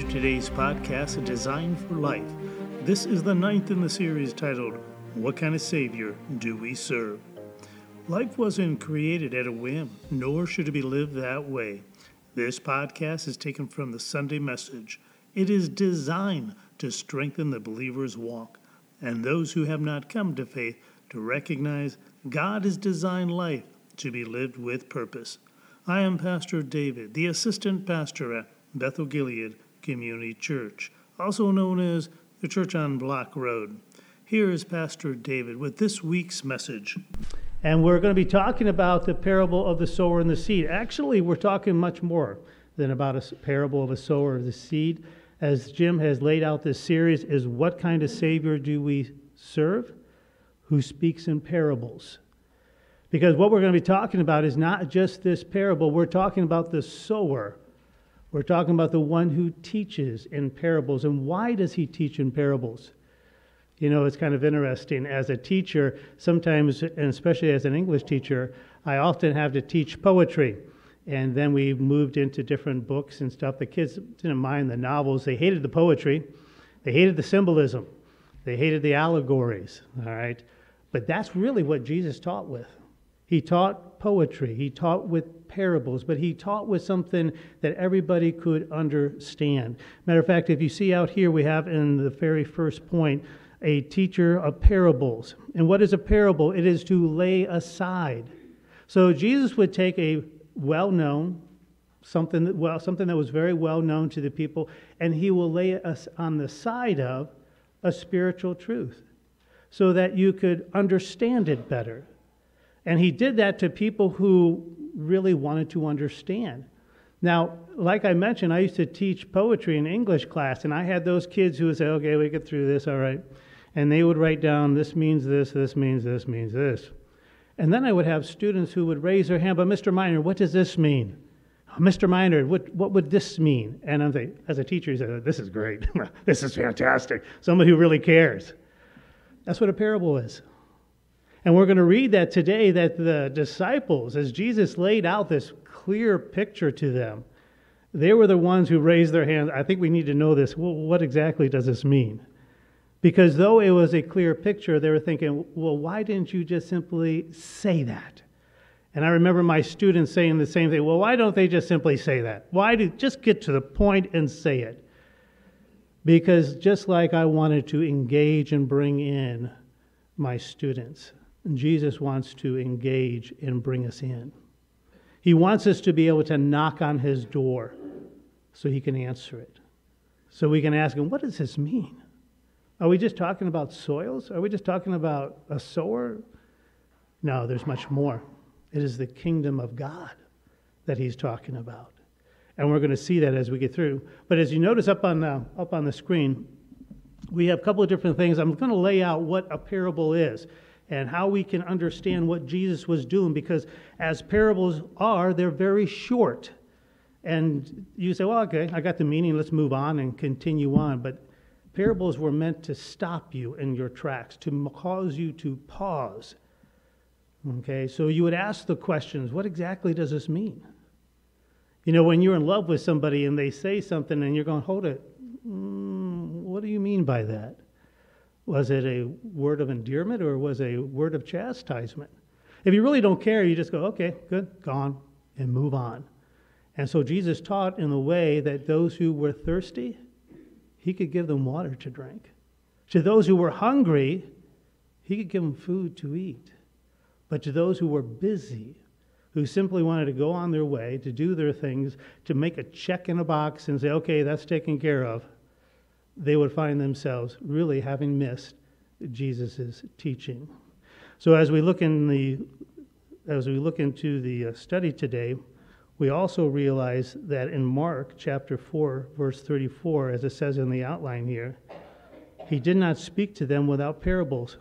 to today's podcast, A Design for Life. This is the 9th in the series titled, What Kind of Savior Do We Serve? Life wasn't created at a whim, nor should it be lived that way. This podcast is taken from the Sunday message. It is designed to strengthen the believer's walk and those who have not come to faith to recognize God has designed life to be lived with purpose. I am Pastor David, the assistant pastor at Bethel Gilead Community Church, also known as the Church on Block Road. Here is Pastor David with this week's message. And we're going to be talking about the parable of the sower and the seed. Actually, we're talking much more than about a parable of a sower and the seed. As Jim has laid out this series, is what kind of Savior do we serve? Who speaks in parables. Because what we're going to be talking about is not just this parable. We're talking about the sower. We're talking about the one who teaches in parables. And why does he teach in parables? You know, it's kind of interesting. As a teacher, sometimes, and especially as an English teacher, I often have to teach poetry. And then we moved into different books and stuff. The kids didn't mind the novels. They hated the poetry. They hated the symbolism. They hated the allegories, all right? But that's really what Jesus taught with. He taught poetry. He taught with parables, but he taught with something that everybody could understand. Matter of fact, if you see out here, we have in the very first point, a teacher of parables. And what is a parable? It is to lay aside. So Jesus would take a well-known, something that was very well-known to the people, and he will lay us on the side of a spiritual truth so that you could understand it better. And he did that to people who really wanted to understand. Now, like I mentioned, I used to teach poetry in English class, and I had those kids who would say, okay, we get through this, all right. And they would write down, this means this, this means this, means this. And then I would have students who would raise their hand, but Mr. Minor, what does this mean? Oh, Mr. Minor, what would this mean? And as a teacher, he said, this is great. This is fantastic. Somebody who really cares. That's what a parable is. And we're going to read that today, that the disciples, as Jesus laid out this clear picture to them, they were the ones who raised their hands. I think we need to know this. Well, what exactly does this mean? Because though it was a clear picture, they were thinking, well, why didn't you just simply say that? And I remember my students saying the same thing. Well, why don't they just simply say that? Just get to the point and say it? Because just like I wanted to engage and bring in my students, Jesus wants to engage and bring us in. He wants us to be able to knock on his door so he can answer it. So we can ask him, what does this mean? Are we just talking about soils? Are we just talking about a sower? No, there's much more. It is the kingdom of God that he's talking about. And we're going to see that as we get through. But as you notice up on the screen, we have a couple of different things. I'm going to lay out what a parable is and how we can understand what Jesus was doing, because as parables are, they're very short. And you say, well, okay, I got the meaning, let's move on and continue on. But parables were meant to stop you in your tracks, to cause you to pause. Okay, so you would ask the questions, what exactly does this mean? You know, when you're in love with somebody and they say something and you're going, hold it, what do you mean by that? Was it a word of endearment or was it a word of chastisement? If you really don't care, you just go, okay, good, gone, and move on. And so Jesus taught in the way that those who were thirsty, he could give them water to drink. To those who were hungry, he could give them food to eat. But to those who were busy, who simply wanted to go on their way, to do their things, to make a check in a box and say, okay, that's taken care of, they would find themselves really having missed Jesus' teaching. So as we look into the study today, we also realize that in Mark chapter 4, verse 34, as it says in the outline here, he did not speak to them without parables,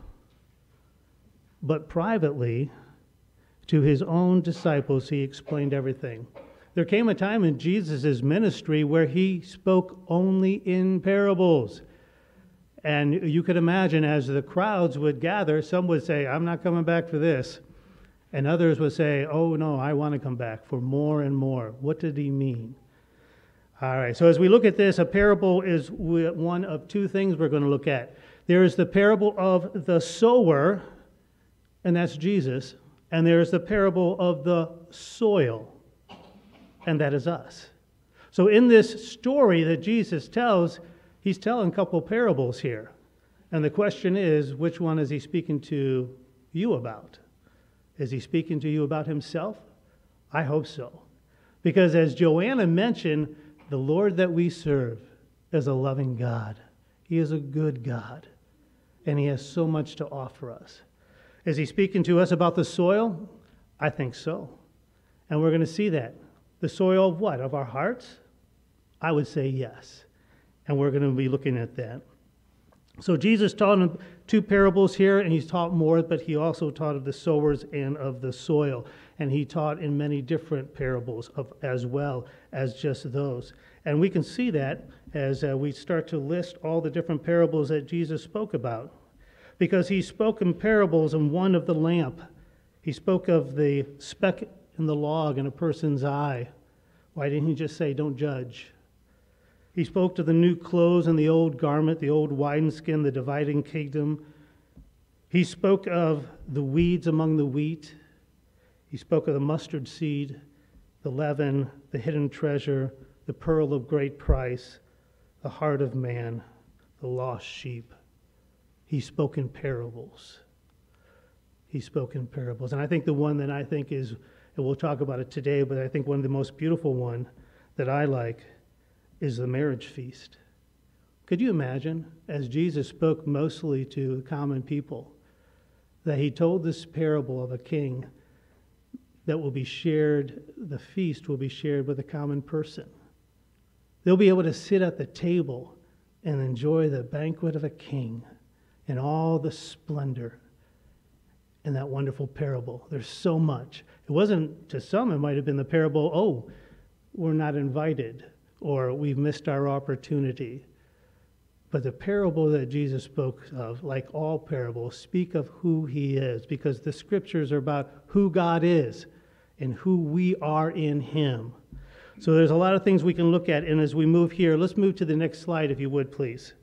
but privately to his own disciples he explained everything. There came a time in Jesus' ministry where he spoke only in parables. And you could imagine as the crowds would gather, some would say, I'm not coming back for this. And others would say, oh no, I want to come back for more and more. What did he mean? All right, so as we look at this, a parable is one of two things we're going to look at. There is the parable of the sower, and that's Jesus, and there's the parable of the soil, and that is us. So in this story that Jesus tells, he's telling a couple parables here. And the question is, which one is he speaking to you about? Is he speaking to you about himself? I hope so. Because as Joanna mentioned, the Lord that we serve is a loving God. He is a good God. And he has so much to offer us. Is he speaking to us about the soil? I think so. And we're going to see that. The soil of what? Of our hearts? I would say yes. And we're going to be looking at that. So Jesus taught in two parables here, and he's taught more, but he also taught of the sowers and of the soil. And he taught in many different parables as well as just those. And we can see that as we start to list all the different parables that Jesus spoke about. Because he spoke in parables in one of the lamp. He spoke of the speck in the log in a person's eye. Why didn't he just say, don't judge? He spoke to the new clothes and the old garment, the old wineskin, the dividing kingdom. He spoke of the weeds among the wheat. He spoke of the mustard seed, the leaven, the hidden treasure, the pearl of great price, the heart of man, the lost sheep. He spoke in parables. He spoke in parables. And I think the one that I think is, and we'll talk about it today, but I think one of the most beautiful one that I like is the marriage feast. Could you imagine, as Jesus spoke mostly to common people, that he told this parable of a king that will be shared, the feast will be shared with a common person. They'll be able to sit at the table and enjoy the banquet of a king and all the splendor in that wonderful parable. There's so much. It wasn't, to some, it might have been the parable, oh, we're not invited, or we've missed our opportunity. But the parable that Jesus spoke of, like all parables, speak of who he is, because the scriptures are about who God is and who we are in him. So there's a lot of things we can look at, and as we move here, let's move to the next slide, if you would, please.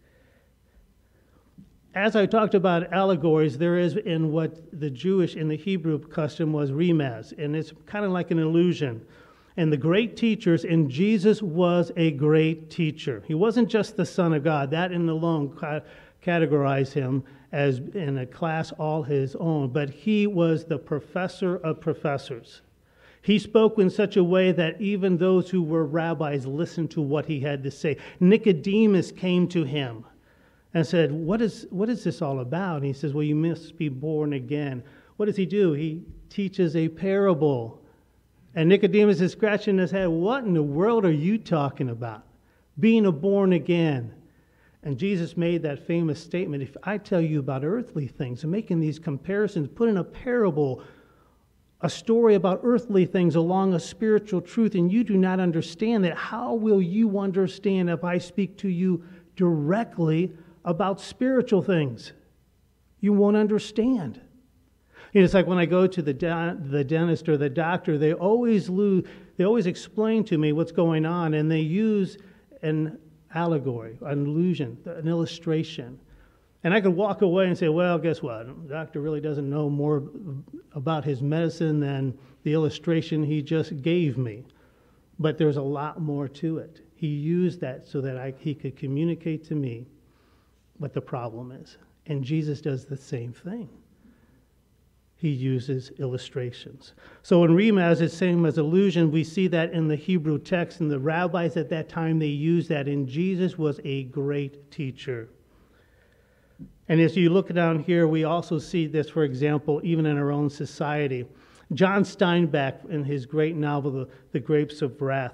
As I talked about allegories, there is in what the Jewish and the Hebrew custom was remez, and it's kind of like an illusion. And the great teachers, and Jesus was a great teacher. He wasn't just the Son of God. That in alone categorized him as in a class all his own. But he was the professor of professors. He spoke in such a way that even those who were rabbis listened to what he had to say. Nicodemus came to him and said, what is this all about? And he says, well, you must be born again. What does he do? He teaches a parable. And Nicodemus is scratching his head. What in the world are you talking about? Being a born again. And Jesus made that famous statement, if I tell you about earthly things, and making these comparisons, put in a parable, a story about earthly things along a spiritual truth, and you do not understand that, how will you understand if I speak to you directly about spiritual things? You won't understand. It's like when I go to the dentist or the doctor, they always explain to me what's going on, and they use an allegory, an illusion, an illustration. And I could walk away and say, well, guess what? The doctor really doesn't know more about his medicine than the illustration he just gave me. But there's a lot more to it. He used that so that he could communicate to me what the problem is. And Jesus does the same thing. He uses illustrations. So in remez, it's same as illusion. We see that in the Hebrew text, and the rabbis at that time, they used that, and Jesus was a great teacher. And as you look down here, we also see this, for example, even in our own society. John Steinbeck, in his great novel, The Grapes of Wrath,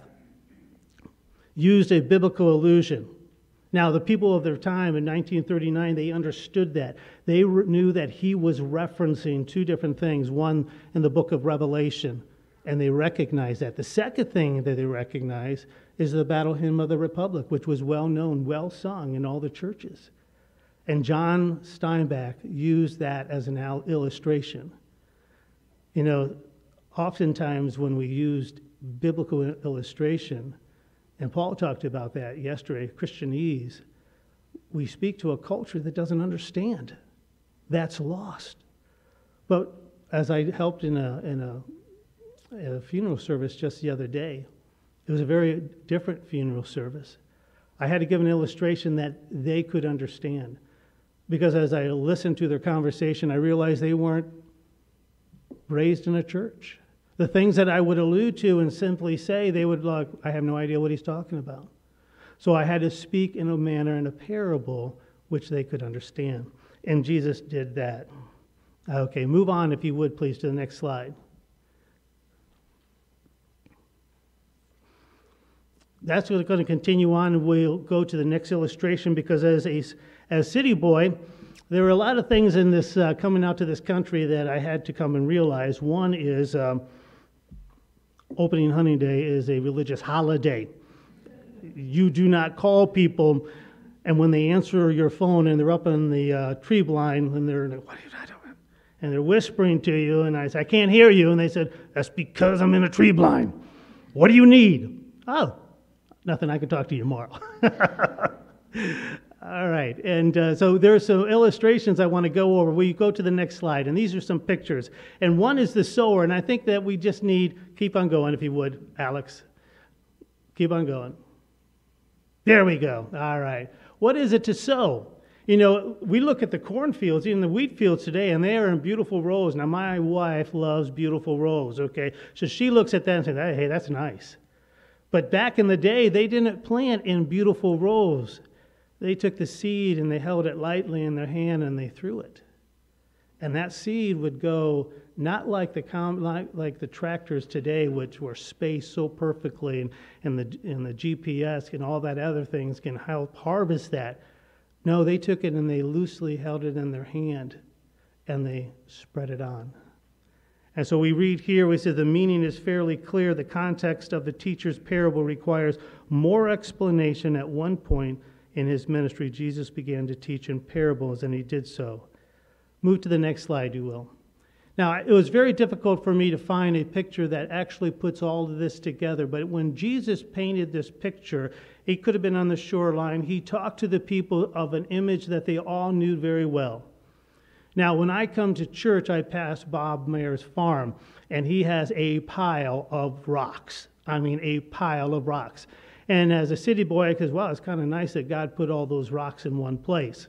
used a biblical allusion. Now, the people of their time in 1939, they understood that. They knew that he was referencing two different things, one in the book of Revelation, and they recognized that. The second thing that they recognized is the Battle Hymn of the Republic, which was well known, well sung in all the churches. And John Steinbeck used that as an illustration. You know, oftentimes when we used biblical illustration, And Paul talked about that yesterday, Christianese. We speak to a culture that doesn't understand. That's lost. But as I helped in a funeral service just the other day, it was a very different funeral service. I had to give an illustration that they could understand. Because as I listened to their conversation, I realized they weren't raised in a church. The things that I would allude to and simply say, they would like, I have no idea what he's talking about. So I had to speak in a manner, in a parable, which they could understand. And Jesus did that. Okay, move on, if you would, please, to the next slide. That's what's going to continue on, and we'll go to the next illustration, because as city boy, there were a lot of things in this coming out to this country that I had to come and realize. One is opening hunting day is a religious holiday. You do not call people, and when they answer your phone and they're up on the tree blind, and they're like, "What are you doing?" And they're whispering to you, and I say, "I can't hear you," and they said, "That's because I'm in a tree blind. What do you need?" "Oh, nothing, I can talk to you tomorrow." All right, and so there are some illustrations I want to go over. Will you go to the next slide? And these are some pictures. And one is the sower, and I think that we just need, keep on going if you would, Alex. Keep on going. There we go. All right. What is it to sow? You know, we look at the cornfields, even the wheat fields today, and they are in beautiful rows. Now, my wife loves beautiful rows, okay? So she looks at that and says, "Hey, that's nice." But back in the day, they didn't plant in beautiful rows. They took the seed and they held it lightly in their hand and they threw it. And that seed would go not like the tractors today, which were spaced so perfectly, and the GPS and all that other things can help harvest that. No, they took it and they loosely held it in their hand and they spread it on. And so we read here, we say the meaning is fairly clear. The context of the teacher's parable requires more explanation. At one point in his ministry, Jesus began to teach in parables, and he did so. Move to the next slide, you will. Now, it was very difficult for me to find a picture that actually puts all of this together, but when Jesus painted this picture, it could have been on the shoreline. He talked to the people of an image that they all knew very well. Now, when I come to church, I pass Bob Mayer's farm, and he has a pile of rocks. I mean, a pile of rocks. And as a city boy, I says, "Well, it's kind of nice that God put all those rocks in one place."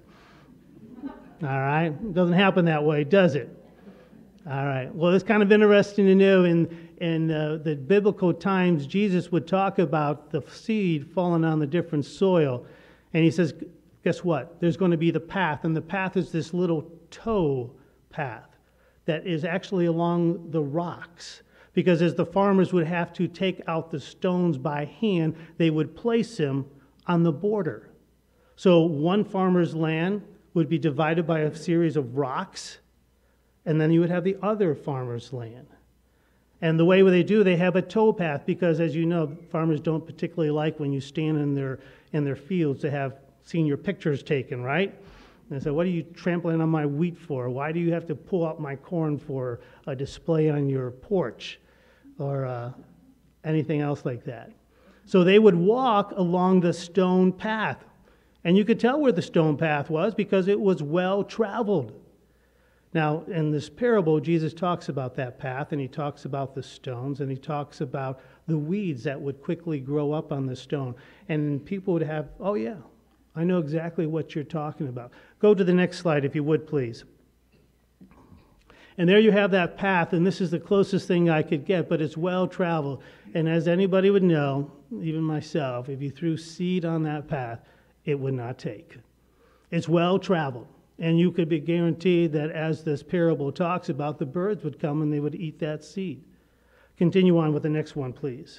All right? It doesn't happen that way, does it? All right. Well, it's kind of interesting to know in the biblical times, Jesus would talk about the seed falling on the different soil. And he says, guess what? There's going to be the path, and the path is this little toe path that is actually along the rocks. Because as the farmers would have to take out the stones by hand, they would place them on the border. So one farmer's land would be divided by a series of rocks, and then you would have the other farmer's land. And the way they do, they have a tow path, because as you know, farmers don't particularly like when you stand in their fields to have seen your pictures taken, right? And so, "What are you trampling on my wheat for? Why do you have to pull out my corn for a display on your porch?" Or anything else like that. So they would walk along the stone path. And you could tell where the stone path was because it was well traveled. Now, in this parable, Jesus talks about that path, and he talks about the stones, and he talks about the weeds that would quickly grow up on the stone. And people would have, "Oh yeah, I know exactly what you're talking about." Go to the next slide, if you would, please. And there you have that path, and this is the closest thing I could get, but it's well traveled. And as anybody would know, even myself, if you threw seed on that path, it would not take. It's well traveled. And you could be guaranteed that as this parable talks about, the birds would come and they would eat that seed. Continue on with the next one, please.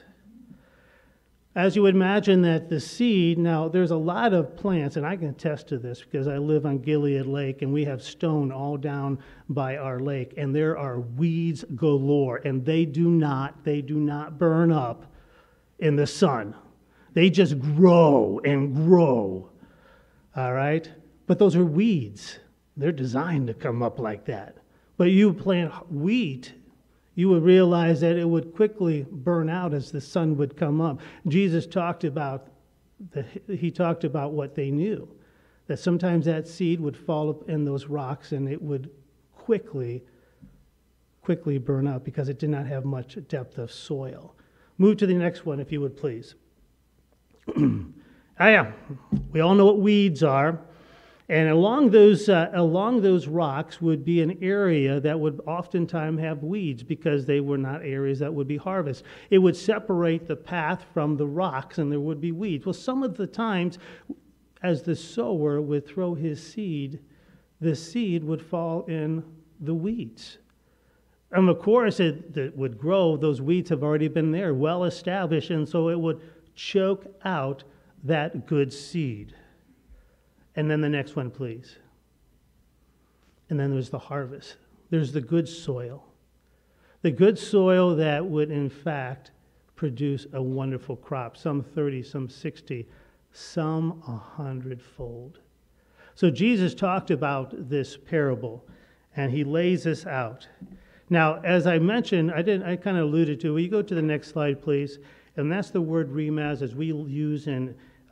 As you would imagine that the seed, now there's a lot of plants, and I can attest to this because I live on Gilead Lake, and we have stone all down by our lake, and there are weeds galore, and they do not burn up in the sun. They just grow and grow, all right? But those are weeds. They're designed to come up like that. But you plant wheat, you would realize that it would quickly burn out as the sun would come up. Jesus talked about what they knew, that sometimes that seed would fall up in those rocks and it would quickly burn up because it did not have much depth of soil. Move to the next one, if you would, please. We all know what weeds are. And along those rocks would be an area that would oftentimes have weeds because they were not areas that would be harvested. It would separate the path from the rocks and there would be weeds. Well, some of the times, as the sower would throw his seed, the seed would fall in the weeds. And of course, it would grow. Those weeds have already been there, well established, and so it would choke out that good seed. And then the next one, please. And then there's the harvest. There's the good soil. The good soil that would, in fact, produce a wonderful crop, some 30, some 60, some 100-fold. So Jesus talked about this parable, and he lays this out. Now, as I mentioned, I kind of alluded to, will you go to the next slide, please? And that's the word remaz, as we use in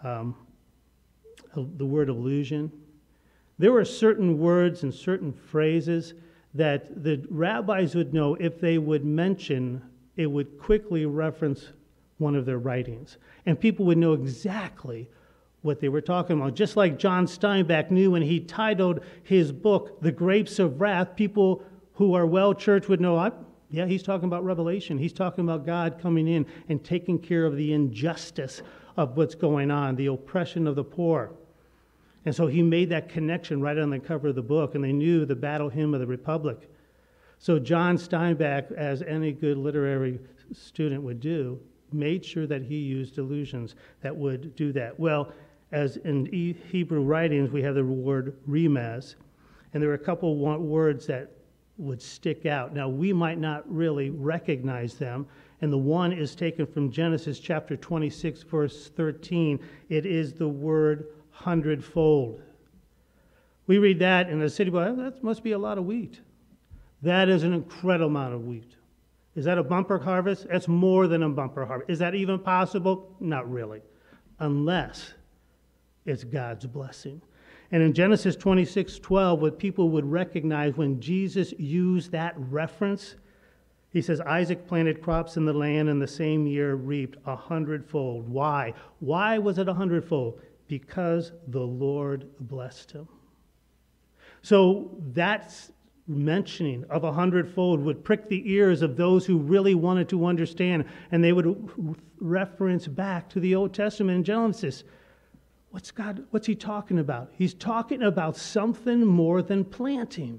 the word illusion. There were certain words and certain phrases that the rabbis would know if they would mention, it would quickly reference one of their writings. And people would know exactly what they were talking about. Just like John Steinbeck knew when he titled his book, The Grapes of Wrath, people who are well-churched would know, yeah, he's talking about Revelation. He's talking about God coming in and taking care of the injustice of what's going on, the oppression of the poor. And so he made that connection right on the cover of the book, and they knew the battle hymn of the Republic. So John Steinbeck, as any good literary student would do, made sure that he used allusions that would do that. Well, as in Hebrew writings, we have the word remaz, and there are a couple words that would stick out. Now, we might not really recognize them, and the one is taken from Genesis chapter 26, verse 13. It is the word 100-fold. We read that in the city, well, that must be a lot of wheat. That is an incredible amount of wheat. Is that a bumper harvest? That's more than a bumper harvest. Is that even possible? Not really, unless it's God's blessing. And in Genesis 26:12, what people would recognize when Jesus used that reference, he says, Isaac planted crops in the land and the same year reaped 100-fold. Why? Why was it 100-fold? Because the Lord blessed him. So that's mentioning of 100-fold would prick the ears of those who really wanted to understand, and they would reference back to the Old Testament in Genesis. What's he talking about? He's talking about something more than planting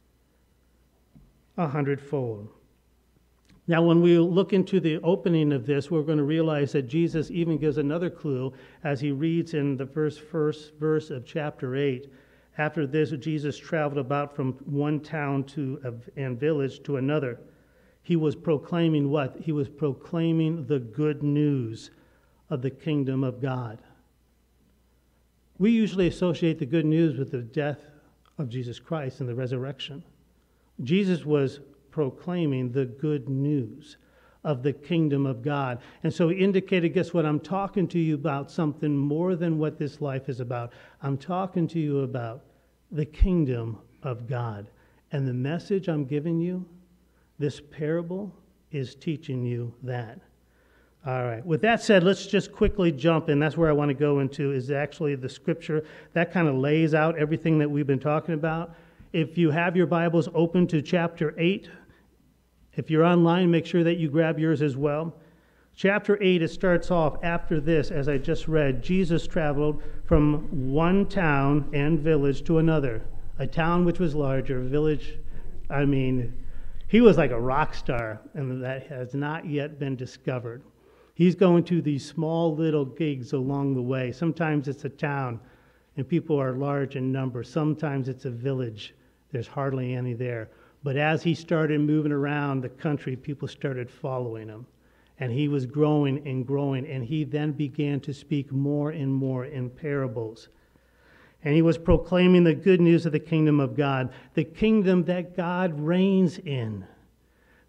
100-fold. Now, when we look into the opening of this, we're going to realize that Jesus even gives another clue as he reads in the first verse of chapter 8. After this, Jesus traveled about from one town and village to another. He was proclaiming what? He was proclaiming the good news of the kingdom of God. We usually associate the good news with the death of Jesus Christ and the resurrection. Jesus was proclaiming the good news of the kingdom of God. And so he indicated, guess what? I'm talking to you about something more than what this life is about. I'm talking to you about the kingdom of God. And the message I'm giving you, this parable, is teaching you that. All right. With that said, let's just quickly jump in. That's where I want to go into, is actually the scripture. That kind of lays out everything that we've been talking about. If you have your Bibles open to chapter 8, if you're online, make sure that you grab yours as well. Chapter 8, it starts off after this, as I just read. Jesus traveled from one town and village to another. A town which was larger, a village, he was like a rock star, and that has not yet been discovered. He's going to these small little gigs along the way. Sometimes it's a town, and people are large in number. Sometimes it's a village. There's hardly any there. But as he started moving around the country, people started following him. And he was growing and growing, and he then began to speak more and more in parables. And he was proclaiming the good news of the kingdom of God, the kingdom that God reigns in.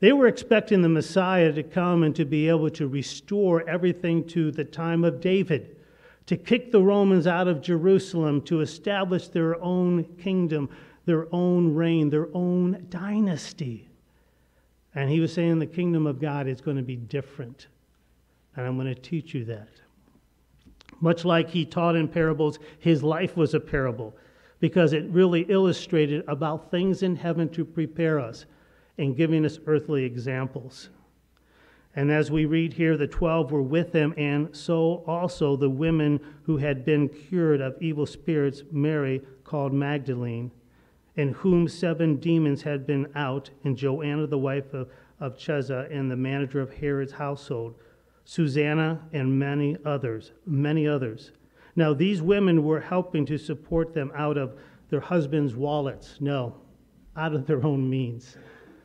They were expecting the Messiah to come and to be able to restore everything to the time of David, to kick the Romans out of Jerusalem, to establish their own kingdom, their own reign, their own dynasty. And he was saying the kingdom of God is going to be different. And I'm going to teach you that. Much like he taught in parables, his life was a parable because it really illustrated about things in heaven to prepare us and giving us earthly examples. And as we read here, the 12 were with him, and so also the women who had been cured of evil spirits, Mary, called Magdalene, in whom 7 demons had been out, and Joanna, the wife of Chuza, and the manager of Herod's household, Susanna, and many others. Now these women were helping to support them out of their husbands' wallets. No, out of their own means.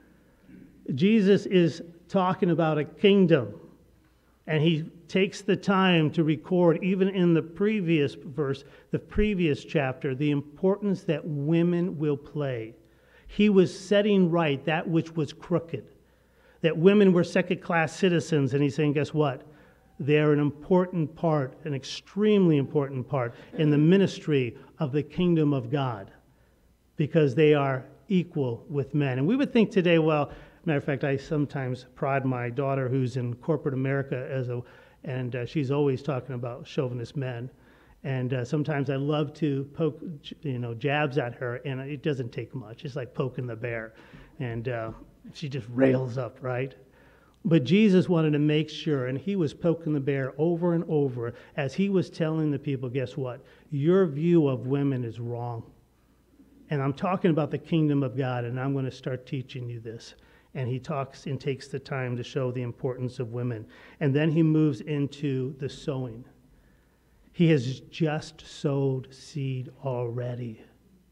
Jesus is talking about a kingdom, and he takes the time to record, even in the previous verse, the previous chapter, the importance that women will play. He was setting right that which was crooked, that women were second-class citizens, and he's saying, guess what? They're an important part, an extremely important part in the ministry of the kingdom of God, because they are equal with men. And we would think today, well, matter of fact, I sometimes prod my daughter, who's in corporate America, and she's always talking about chauvinist men. And sometimes I love to poke, jabs at her, and it doesn't take much. It's like poking the bear, and she just rails up, right? But Jesus wanted to make sure, and he was poking the bear over and over as he was telling the people, guess what? Your view of women is wrong. And I'm talking about the kingdom of God, and I'm going to start teaching you this. And he talks and takes the time to show the importance of women. And then he moves into the sowing. He has just sowed seed already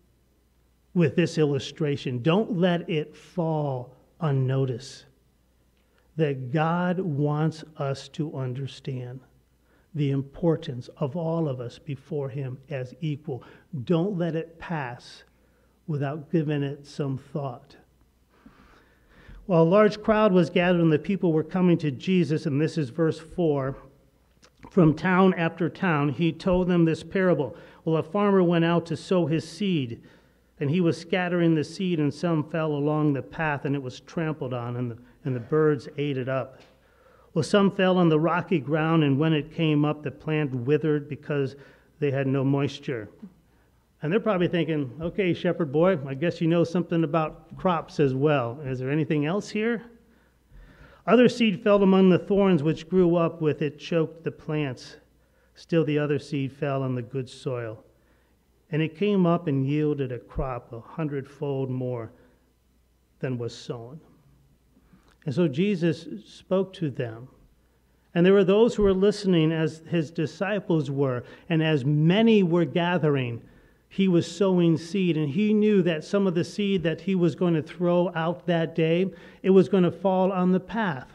with this illustration. Don't let it fall unnoticed. That God wants us to understand the importance of all of us before him as equal. Don't let it pass without giving it some thought. While a large crowd was gathered and the people were coming to Jesus, and this is verse 4, from town after town, he told them this parable. Well, a farmer went out to sow his seed, and he was scattering the seed, and some fell along the path, and it was trampled on, and the birds ate it up. Well, some fell on the rocky ground, and when it came up, the plant withered because they had no moisture. And they're probably thinking, okay, shepherd boy, I guess you know something about crops as well. Is there anything else here? Other seed fell among the thorns, which grew up with it, choked the plants. Still the other seed fell on the good soil. And it came up and yielded a crop 100-fold more than was sown. And so Jesus spoke to them. And there were those who were listening as his disciples were, and as many were gathering, he was sowing seed, and he knew that some of the seed that he was going to throw out that day, it was going to fall on the path.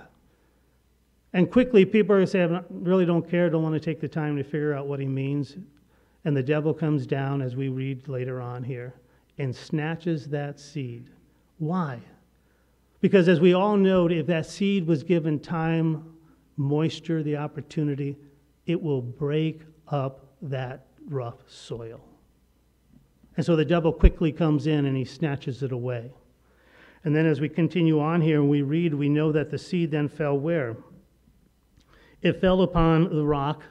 And quickly, people are saying, I really don't care, don't want to take the time to figure out what he means. And the devil comes down, as we read later on here, and snatches that seed. Why? Because as we all know, if that seed was given time, moisture, the opportunity, it will break up that rough soil. And so the devil quickly comes in and he snatches it away. And then as we continue on here and we read, we know that the seed then fell where? It fell upon the rock.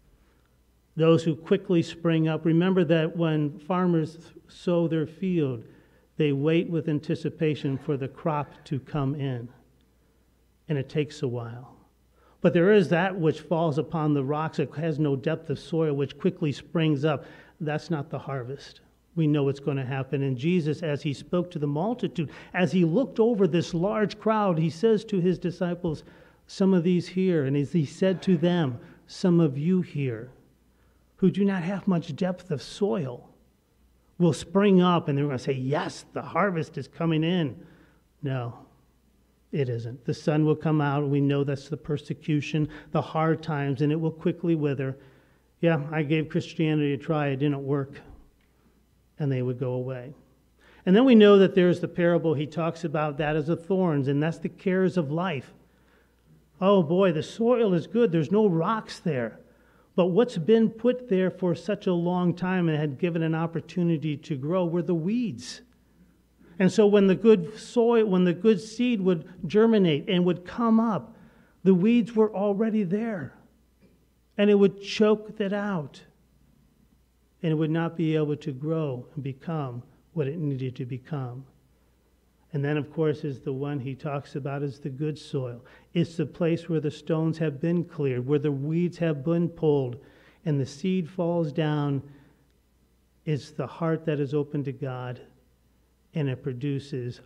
Those who quickly spring up. Remember that when farmers sow their field, they wait with anticipation for the crop to come in. And it takes a while. But there is that which falls upon the rocks. It has no depth of soil, which quickly springs up. That's not the harvest. We know it's going to happen. And Jesus, as he spoke to the multitude, as he looked over this large crowd, he says to his disciples, some of these here, and as he said to them, some of you here, who do not have much depth of soil, will spring up, and they're going to say, yes, the harvest is coming in. No, it isn't. The sun will come out. We know that's the persecution, the hard times, and it will quickly wither. Yeah, I gave Christianity a try. It didn't work. And they would go away. And then we know that there's the parable he talks about that as the thorns, and that's the cares of life. Oh boy, the soil is good. There's no rocks there. But what's been put there for such a long time and had given an opportunity to grow were the weeds. And so when the good soil, when the good seed would germinate and would come up, the weeds were already there. And it would choke that out. And it would not be able to grow and become what it needed to become. And then, of course, is the one he talks about is the good soil. It's the place where the stones have been cleared, where the weeds have been pulled, and the seed falls down. It's the heart that is open to God, and it produces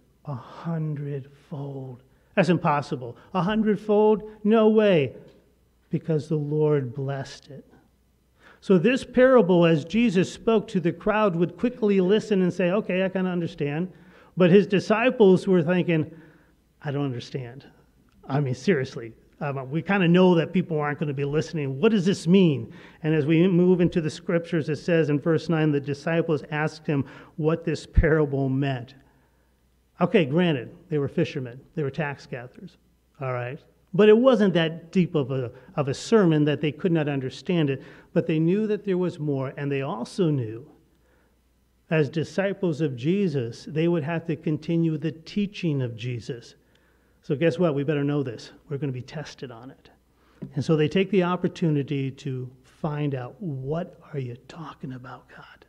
100-fold. That's impossible. 100-fold? No way, because the Lord blessed it. So this parable, as Jesus spoke to the crowd, would quickly listen and say, okay, I kind of understand. But his disciples were thinking, I don't understand. I mean, seriously, we kind of know that people aren't going to be listening. What does this mean? And as we move into the scriptures, it says in verse 9, the disciples asked him what this parable meant. Okay, granted, they were fishermen. They were tax gatherers. All right. But it wasn't that deep of a sermon that they could not understand it. But they knew that there was more, and they also knew as disciples of Jesus, they would have to continue the teaching of Jesus. So guess what? We better know this. We're going to be tested on it. And so they take the opportunity to find out, what are you talking about, God?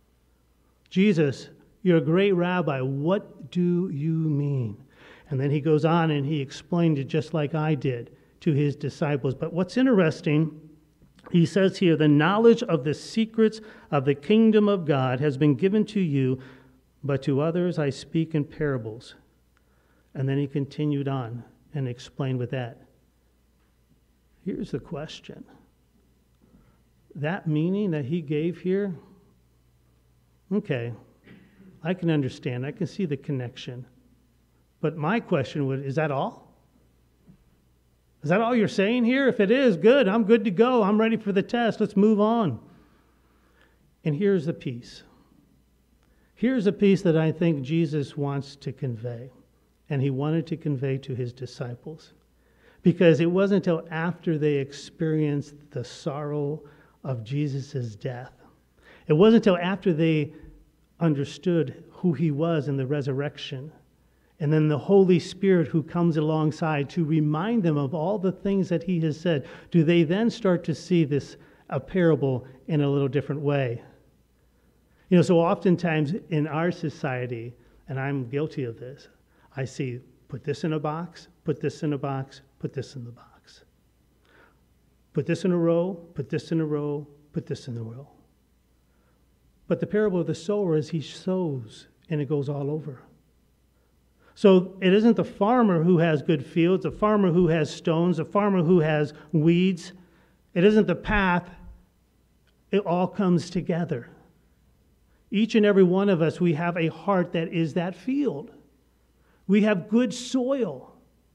Jesus, you're a great rabbi. What do you mean? And then he goes on and he explained it just like I did to his disciples. But what's interesting, he says here, the knowledge of the secrets of the kingdom of God has been given to you, but to others I speak in parables. And then he continued on and explained with that. Here's the question. That meaning that he gave here, okay, I can understand. I can see the connection. But my question would, is that all? Is that all you're saying here? If it is, good. I'm good to go. I'm ready for the test. Let's move on. And here's the piece. Here's a piece that I think Jesus wants to convey. And he wanted to convey to his disciples. Because it wasn't until after they experienced the sorrow of Jesus' death. It wasn't until after they understood who he was in the resurrection. And then the Holy Spirit who comes alongside to remind them of all the things that he has said, do they then start to see this a parable in a little different way? You know, so oftentimes in our society, and I'm guilty of this, I see, put this in a box, put this in a box, put this in the box. Put this in a row, put this in a row, put this in a row. But the parable of the sower is he sows, and it goes all over. So it isn't the farmer who has good fields, the farmer who has stones, the farmer who has weeds. It isn't the path. It all comes together. Each and every one of us, we have a heart that is that field. We have good soil.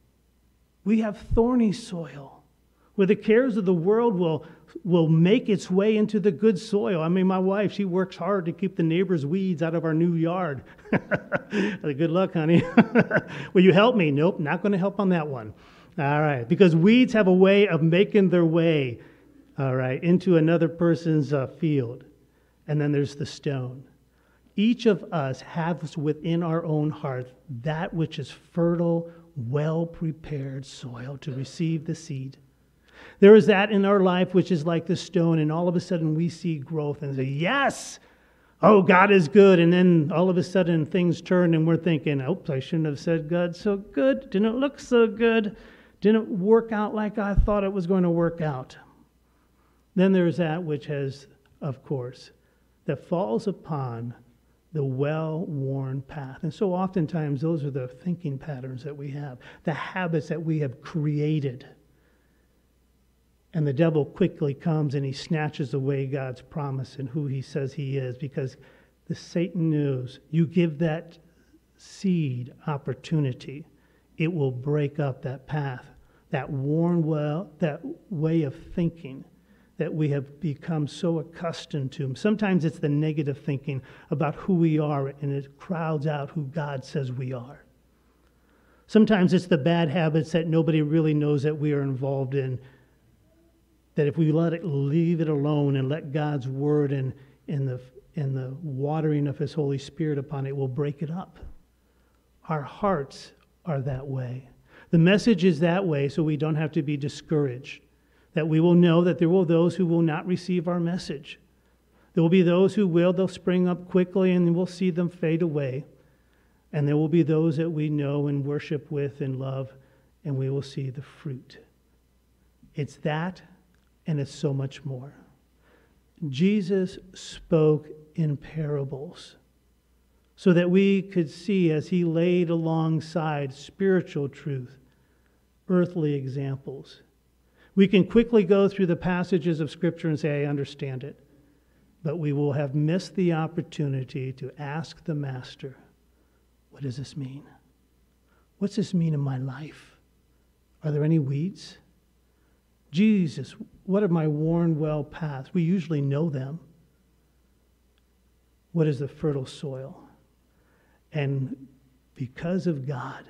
We have thorny soil, where the cares of the world will make its way into the good soil. I mean, my wife, she works hard to keep the neighbor's weeds out of our new yard. Good luck, honey. Will you help me? Nope, not going to help on that one. All right, because weeds have a way of making their way, all right, into another person's field. And then there's the stone. Each of us has within our own heart that which is fertile, well-prepared soil to receive the seed. There is that in our life which is like the stone, and all of a sudden we see growth and say, yes, oh, God is good. And then all of a sudden things turn and we're thinking, oops, I shouldn't have said God so good. Didn't look so good. Didn't work out like I thought it was going to work out. Then there's that which has, of course, that falls upon the well-worn path. And so oftentimes those are the thinking patterns that we have, the habits that we have created. And the devil quickly comes and he snatches away God's promise and who he says he is, because the Satan knows you give that seed opportunity, it will break up that path, that worn well, that way of thinking that we have become so accustomed to. Sometimes it's the negative thinking about who we are, and it crowds out who God says we are. Sometimes it's the bad habits that nobody really knows that we are involved in, that if we leave it alone and let God's word and the watering of his Holy Spirit upon it will break it up. Our hearts are that way. The message is that way so we don't have to be discouraged, that we will know that there will those who will not receive our message. There will be those who will, they'll spring up quickly and we'll see them fade away. And there will be those that we know and worship with and love, and we will see the fruit. It's that, and it's so much more. Jesus spoke in parables so that we could see as he laid alongside spiritual truth, earthly examples. We can quickly go through the passages of Scripture and say, I understand it. But we will have missed the opportunity to ask the Master, what does this mean? What's this mean in my life? Are there any weeds? Jesus, what are my worn well paths? We usually know them. What is the fertile soil? And because of God,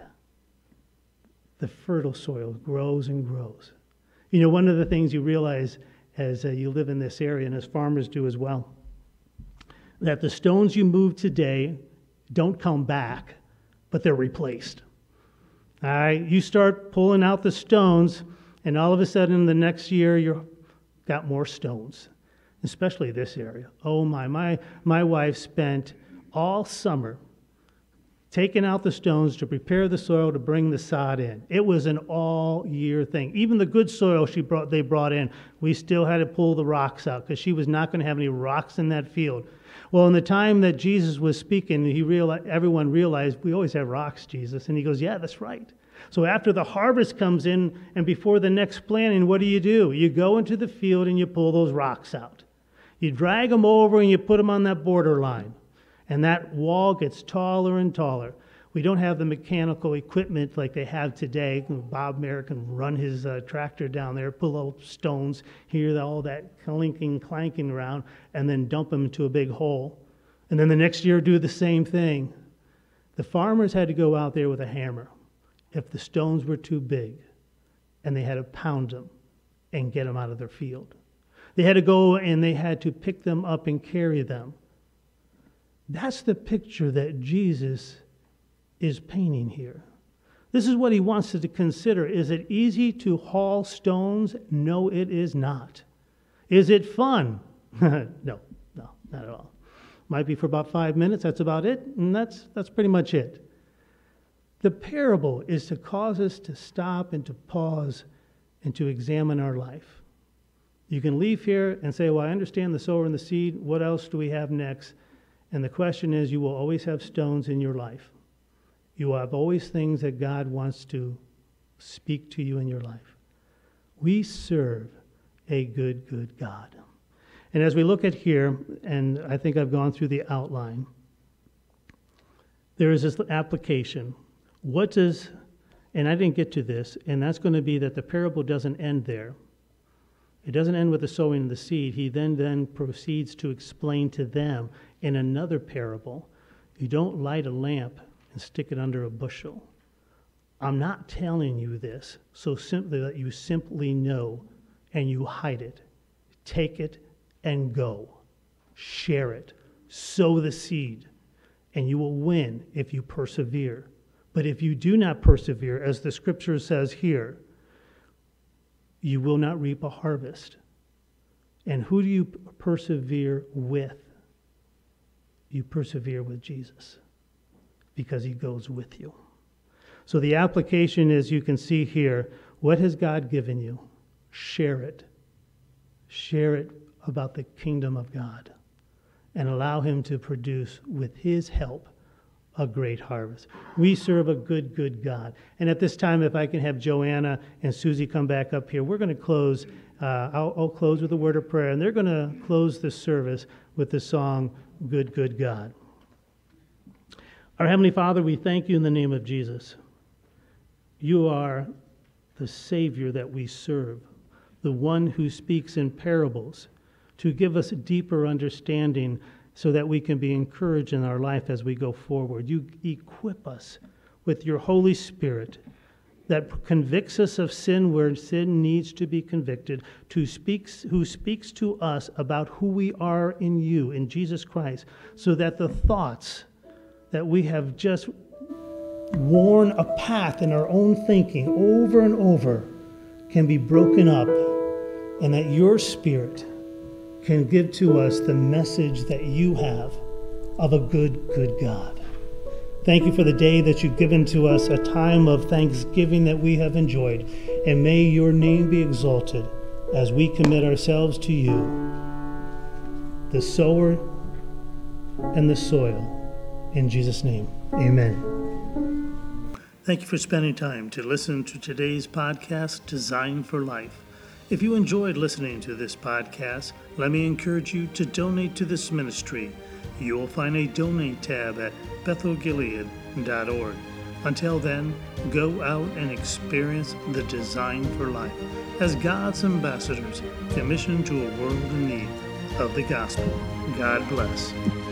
the fertile soil grows and grows. You know, one of the things you realize as you live in this area, and as farmers do as well, that the stones you move today don't come back, but they're replaced. All right, you start pulling out the stones, and all of a sudden the next year you've got more stones, especially this area. Oh my wife spent all summer taking out the stones to prepare the soil to bring the sod in. It was an all-year thing. Even the good soil they brought in, we still had to pull the rocks out because she was not going to have any rocks in that field. Well, in the time that Jesus was speaking, everyone realized, we always have rocks, Jesus. And he goes, yeah, that's right. So after the harvest comes in and before the next planting, what do? You go into the field and you pull those rocks out. You drag them over and you put them on that borderline. And that wall gets taller and taller. We don't have the mechanical equipment like they have today. Bob Merrick can run his tractor down there, pull out stones, hear all that clanking around, and then dump them into a big hole. And then the next year do the same thing. The farmers had to go out there with a hammer if the stones were too big, and they had to pound them and get them out of their field. They had to go and they had to pick them up and carry them. That's the picture that Jesus is painting here. This is what he wants us to consider. Is it easy to haul stones? No, it is not. Is it fun? No, not at all. Might be for about 5 minutes, that's about it, and that's pretty much it. The parable is to cause us to stop and to pause and to examine our life. You can leave here and say, well, I understand the sower and the seed. What else do we have next? And the question is, you will always have stones in your life. You will have always things that God wants to speak to you in your life. We serve a good God. And as we look at here, and I think I've gone through the outline, there is this application. And I didn't get to this, and that's going to be that the parable doesn't end there. It doesn't end with the sowing of the seed. He then proceeds to explain to them in another parable, you don't light a lamp and stick it under a bushel. I'm not telling you this so simply that you simply know and you hide it. Take it and go. Share it. Sow the seed. And you will win if you persevere. But if you do not persevere, as the scripture says here, you will not reap a harvest. And who do you persevere with? You persevere with Jesus because he goes with you. So the application is, you can see here, what has God given you? Share it. Share it about the kingdom of God and allow him to produce, with his help, a great harvest. We serve a good God. And at this time, if I can have Joanna and Susie come back up here, we're going to close. I'll close with a word of prayer, and they're going to close this service with the song, Good God. Our Heavenly Father, we thank you in the name of Jesus. You are the Savior that we serve, the one who speaks in parables, to give us deeper understanding so that we can be encouraged in our life as we go forward. You equip us with your Holy Spirit that convicts us of sin where sin needs to be convicted, who speaks to us about who we are in you, in Jesus Christ, so that the thoughts that we have just worn a path in our own thinking over and over can be broken up, and that your Spirit can give to us the message that you have of a good God. Thank you for the day that you've given to us, a time of thanksgiving that we have enjoyed, and may your name be exalted as we commit ourselves to you, the sower and the soil. In Jesus' name, amen. Thank you for spending time to listen to today's podcast, Design for Life. If you enjoyed listening to this podcast, let me encourage you to donate to this ministry. You will find a donate tab at bethelgilead.org. Until then, go out and experience the design for life as God's ambassadors commissioned to a world in need of the gospel. God bless.